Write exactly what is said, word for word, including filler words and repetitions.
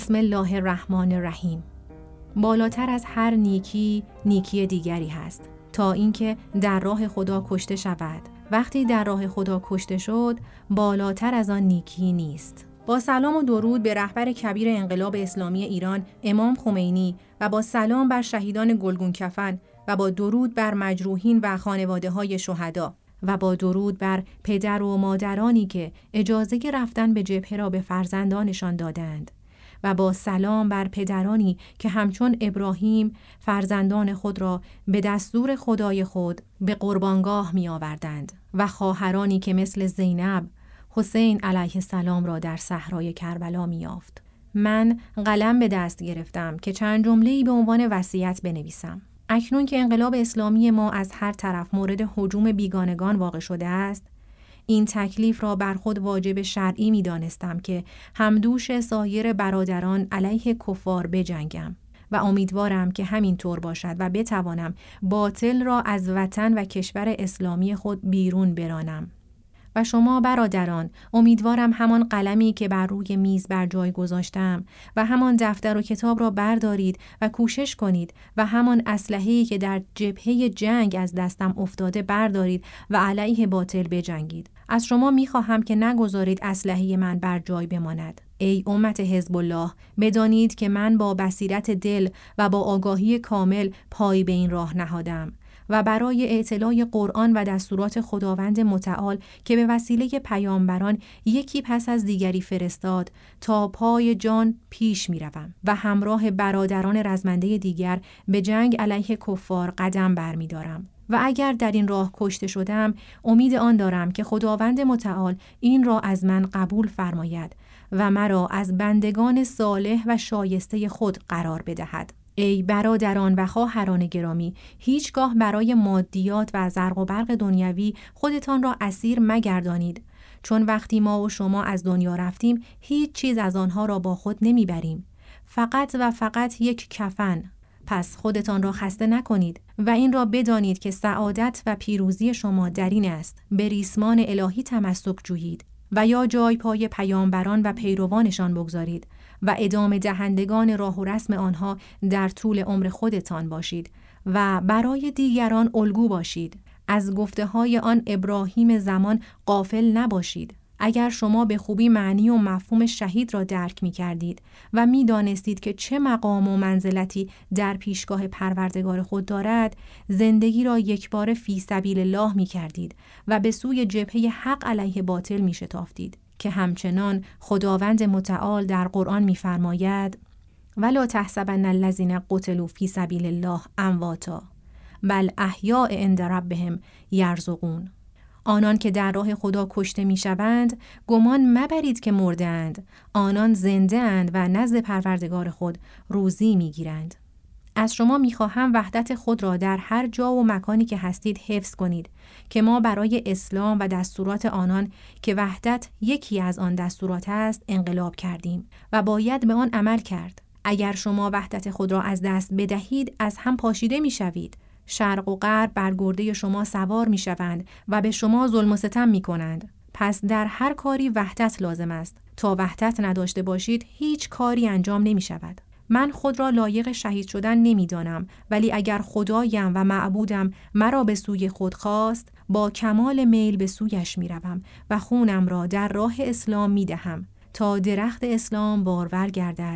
بسم الله الرحمن الرحیم. بالاتر از هر نیکی نیکی دیگری هست، تا اینکه در راه خدا کشته شود. وقتی در راه خدا کشته شد، بالاتر از آن نیکی نیست. با سلام و درود به رهبر کبیر انقلاب اسلامی ایران امام خمینی و با سلام بر شهیدان گلگون کفن و با درود بر مجروحین و خانواده های شهدا و با درود بر پدر و مادرانی که اجازه رفتن به جبهه را به فرزندانشان دادند و با سلام بر پدرانی که همچون ابراهیم فرزندان خود را به دستور خدای خود به قربانگاه می آوردند و خواهرانی که مثل زینب حسین علیه السلام را در صحرای کربلا می یافت. من قلم به دست گرفتم که چند جمله‌ای به عنوان وصیت بنویسم. اکنون که انقلاب اسلامی ما از هر طرف مورد هجوم بیگانگان واقع شده است، این تکلیف را بر خود واجب شرعی می دانستم که همدوش سایر برادران علیه کفار بجنگم و امیدوارم که همین طور باشد و بتوانم باطل را از وطن و کشور اسلامی خود بیرون برانم. و شما برادران، امیدوارم همان قلمی که بر روی میز بر جای گذاشتم و همان دفتر و کتاب را بردارید و کوشش کنید و همان اسلحه‌ای که در جبهه جنگ از دستم افتاده بردارید و علیه باطل بجنگید. از شما می‌خواهم که نگذارید اسلحه من بر جای بماند. ای امت حزب الله، بدانید که من با بصیرت دل و با آگاهی کامل پای به این راه نهادم و برای اعتلاع قرآن و دستورات خداوند متعال که به وسیله پیامبران یکی پس از دیگری فرستاد تا پای جان پیش می روم و همراه برادران رزمنده دیگر به جنگ علیه کفار قدم بر می دارم. و اگر در این راه کشته شدم، امید آن دارم که خداوند متعال این را از من قبول فرماید و مرا از بندگان صالح و شایسته خود قرار بدهد. ای برادران و خواهران گرامی، هیچگاه برای مادیات و زرق و برق دنیوی خودتان را اسیر مگردانید، چون وقتی ما و شما از دنیا رفتیم هیچ چیز از آنها را با خود نمیبریم، فقط و فقط یک کفن. پس خودتان را خسته نکنید و این را بدانید که سعادت و پیروزی شما در این است: به ریسمان الهی تمسک جویید و یا جای پای پیامبران و پیروانشان بگذارید و ادامه دهندگان راه و رسم آنها در طول عمر خودتان باشید و برای دیگران الگو باشید. از گفته های آن ابراهیم زمان غافل نباشید. اگر شما به خوبی معنی و مفهوم شهید را درک می کردید و می دانستید که چه مقام و منزلتی در پیشگاه پروردگار خود دارد، زندگی را یکباره فی سبیل الله می کردید و به سوی جبهه حق علیه باطل می شتافتید که همچنان خداوند متعال در قرآن می فرماید: ولا تحسبن الذین قتلوا فی سبیل الله امواتا بل احیاء عند ربهم یرزقون. آنان که در راه خدا کشته می شوند گمان مبرید که مردند، آنان زنده اند و نزد پروردگار خود روزی می گیرند. از شما می خواهم وحدت خود را در هر جا و مکانی که هستید حفظ کنید که ما برای اسلام و دستورات آنان که وحدت یکی از آن دستورات است انقلاب کردیم و باید به آن عمل کرد. اگر شما وحدت خود را از دست بدهید از هم پاشیده می شوید. شرق و غرب بر گرده شما سوار می شوند و به شما ظلم و ستم می کنند. پس در هر کاری وحدت لازم است. تا وحدت نداشته باشید هیچ کاری انجام نمی شود. من خود را لایق شهید شدن نمی دانم، ولی اگر خدایم و معبودم مرا به سوی خود خواست، با کمال میل به سویش می روم و خونم را در راه اسلام می دهم تا درخت اسلام بارور گردد